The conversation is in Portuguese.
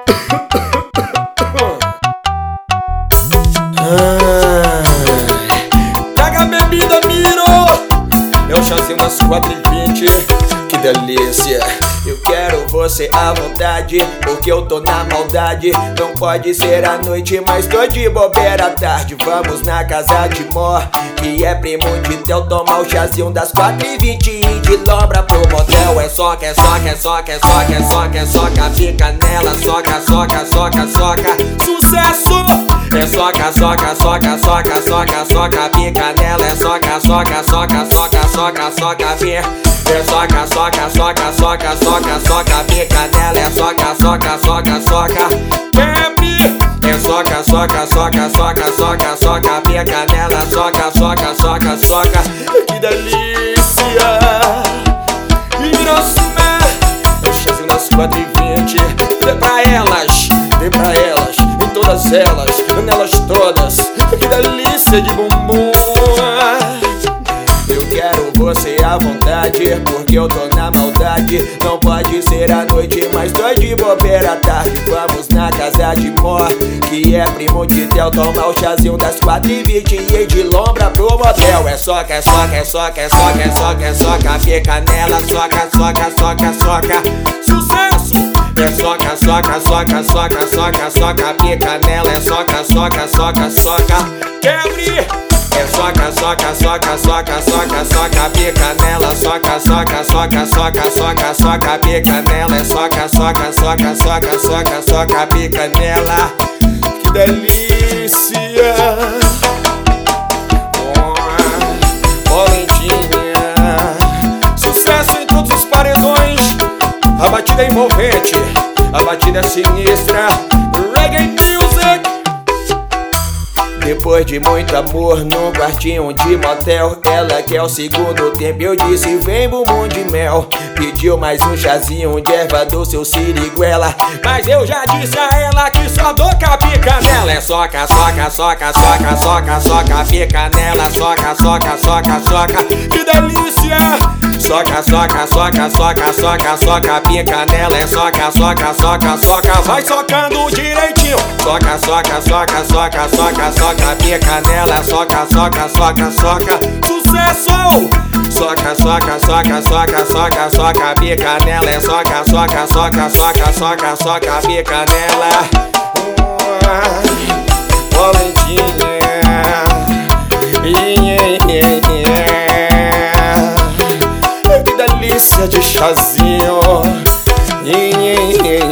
Pega a bebida, Miro. É o chazinho das 4h20. Que delícia. Eu quero você à vontade, porque eu tô na maldade. Não pode ser à noite, mas tô de bobeira à tarde. Vamos na casa de Mó, que é primo de Theo, tomar o chazinho das 4h20 e de lombra pro motel. É soca, é soca, é soca, é soca, é soca, é soca, fica nela, soca, soca, soca, soca. Sucesso! É soca, soca, soca, soca, soca, soca, pica nela. É soca, soca, soca, soca, soca, soca, pica. É soca, soca, soca, soca, soca, soca, pica nela. É soca, soca, soca, soca, bebe. É soca, soca, soca, soca, soca, soca, pica nela. Soca, soca, soca, soca. Que delícia! Hiroshima, é o chazinho das 4h20. Dê pra elas, dê pra elas, em todas elas, nelas todas. Que delícia de bumbum. Eu quero você à vontade, porque eu tô na maldade. Não pode ser à noite, mas tô de bobeira à tarde. Vamos na casa de Mó, que é primo de Theo, tomar o chazinho das 4h20 e de lombra pro motel. É soca, é soca, é soca, é soca, é soca, é soca, fica nela. Soca, soca, soca, soca. Sucesso! É soca, soca, soca, soca, soca, soca, pica nela. É soca, soca, soca, soca, quebre. É soca, soca, soca, soca, soca, soca, pica nela. Soca, soca, soca, soca, soca, soca, pica nela. É soca, soca, soca, soca, soca, soca, pica nela. Que delícia! Valentinha, sucesso em todos os paredões. A batida é envolvente, a batida é sinistra. Reggae music. Depois de muito amor num quartinho de motel, ela quer o segundo tempo, eu disse vem bumbum de mel. Pediu mais um chazinho de erva doce ou siriguela, mas eu já disse a ela que só dou capica nela. É soca, soca, soca, soca, soca, soca, pica nela. Soca, soca, soca, soca, que delícia! Soca, soca, soca, soca, soca, soca, pica nela. É soca, soca, soca, soca, vai socando direitinho. Soca, soca, soca, soca, soca, soca, pica nela. Soca, soca, soca, soca, sucesso! Soca, soca, soca, soca, soca, soca, pica nela. É soca, soca, soca, soca, soca, soca, pica nela. Valentinha, que delícia de chazinho.